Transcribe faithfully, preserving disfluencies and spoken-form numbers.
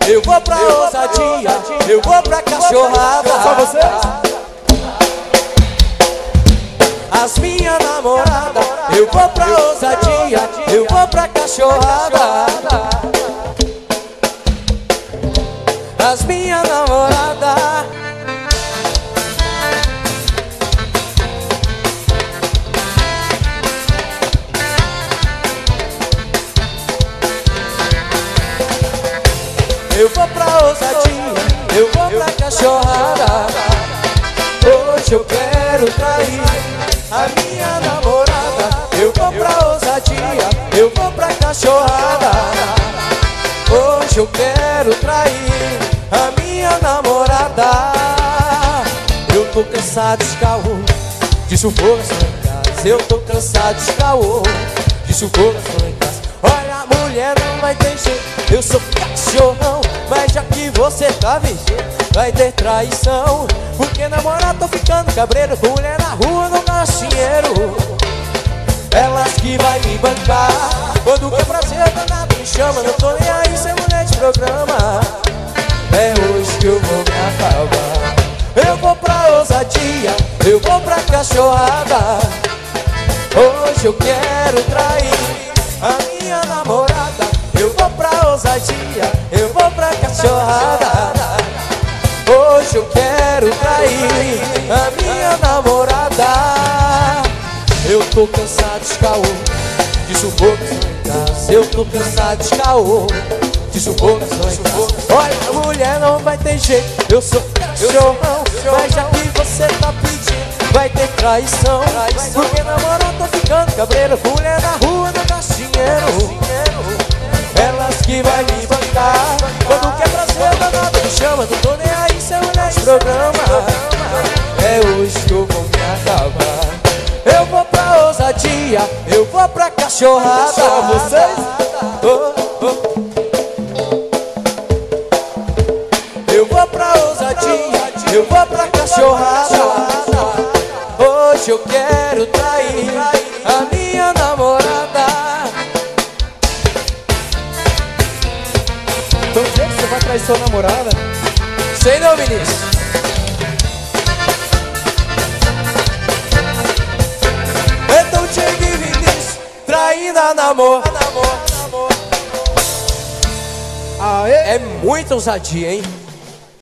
eu vou pra ousadia, eu vou pra cachorrada. Só vocês? As minhas namoradas, eu vou pra ousadia, eu vou pra cachorrada. As minhas namoradas. Eu vou pra ousadia, eu vou pra cachorrada. Hoje eu quero trair a minha namorada. Eu vou pra ousadia, eu vou pra cachorrada. Hoje eu quero trair a minha namorada. Eu tô cansado de caô, de sufoco em casa. Eu tô cansado de caô, de sufoco em casa. Olha, a mulher não vai ter jeito, eu sou cachorrão. Mas já que você tá vigendo, vai ter traição. Porque namorar tô ficando cabreiro, mulher na rua não gasta dinheiro. Elas que vai me bancar, quando quer prazer danado me chama. Não tô nem aí sem mulher de programa. É hoje que eu vou me acabar. Eu vou pra ousadia, eu vou pra cachorrada. Hoje eu quero trair a minha namorada. Eu vou pra ousadia, eu vou pra cachorrada. Hoje eu quero trair a minha namorada. Eu tô cansado de caô, de sufoco em casa. Eu tô cansado de caô, de sufoco em casa. Olha, a mulher não vai ter jeito, eu sou cachorrão. Mas já que você tá pedindo, vai ter traição. Porque namorar tô ficando cabreiro, mulher na rua não gasta dinheiro. Elas que vai me bancar, quando quer prazer danado me chama. Não tô nem aí sem mulher de programa. É hoje que eu vou me acabar. Eu vou pra ousadia, eu vou pra cachorrada. Só vocês? Oh, oh. Eu vou pra ousadia, eu vou pra cachorrada. Hoje eu quero trair a minha namorada. Então o que você vai trair sua namorada? Sei não, Vinícius. Então Diego e Vinícius traindo a namor. Aê! É muita ousadia, hein?